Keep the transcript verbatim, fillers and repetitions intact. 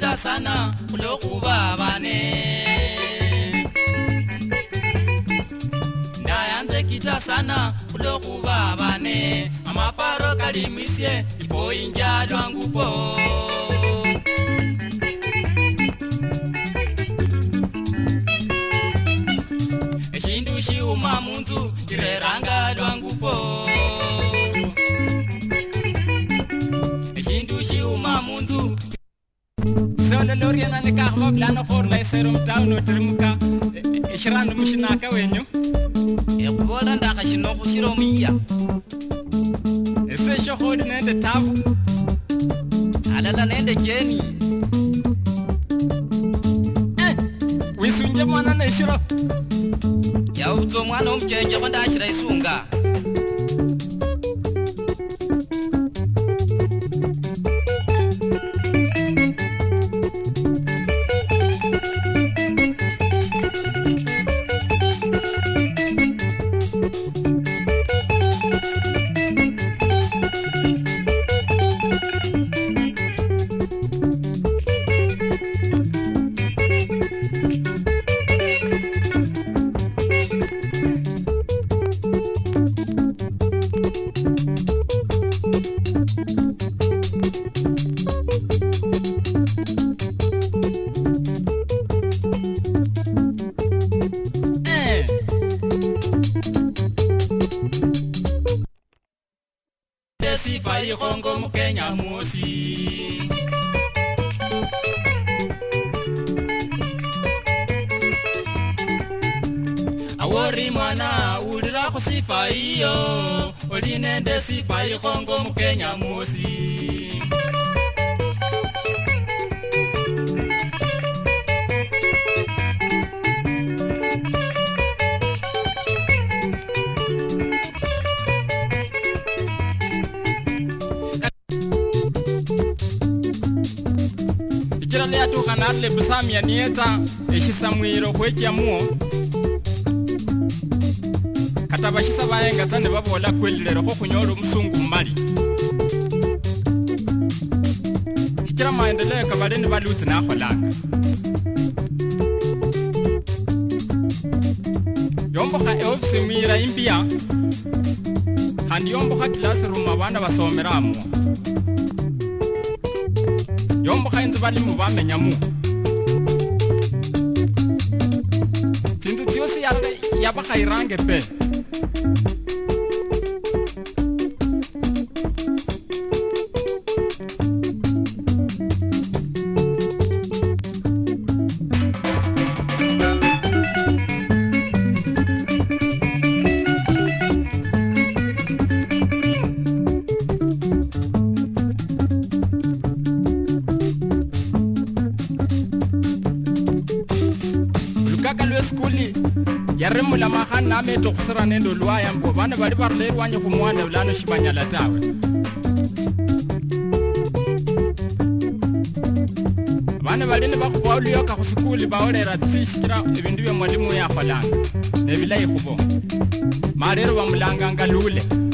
kita sana kulokuba bane Ndayanze kita sana kulokuba bane Amaparo kalimisye ipo inja lwangu po Eshindu shiuma munzu kireranga lwangu po Eshindu shiuma munzu Sole loriana ni kahma blana for la serum town otrimuka Ishrandu mushinaka wenyu Ekubola ndaka shinoko shiromiya Ese shokhodi nende tabu Alala nende jeni Eh, wisunje mwana na shiro Ya uzo mwana umchenje konda ashira isunga Fai Kongo mukenya musi Awori mwana ulira kusifa iyo Olinende sifai Kongo mukenya musi Lea tu kanarle busamia nieta eshisamwiro kwekia muo Katabashisa baenga tande babola kwelilero ko kunyoro musungu mbali Sikira maendeleo kabareni baluti na kholanga Yombo ka ofisi mira imbia Handi yombo ka classroom abana basomera muo Yombo khainzu bali mubame nyamu Tindu tiosi yate yaba khairange pe Skuli yaremu la mahana meto kusira nendo luaya mbo bana bali barle wanye kumwana ulano shibanya la tawe bana bali ne bakwauli yoka ku skuli baolera tishikira ibindu bya mwalimu ya kholanga ne bilayi khubo marero bamulanga ngalule